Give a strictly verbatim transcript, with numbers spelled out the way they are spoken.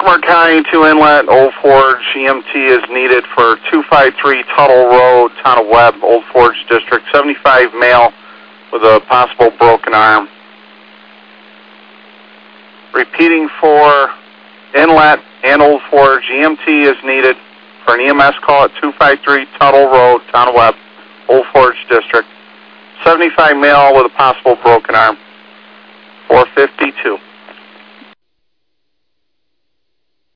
Herkimer County to Inlet, Old Forge, E M T is needed for two five three Tuttle Road, Town of Webb, Old Forge District, seventy-five male with a possible broken arm. Repeating for Inlet and Old Forge, E M T is needed for an E M S call at two five three Tuttle Road, Town of Webb, Old Forge District, seventy-five male with a possible broken arm, four fifty-two.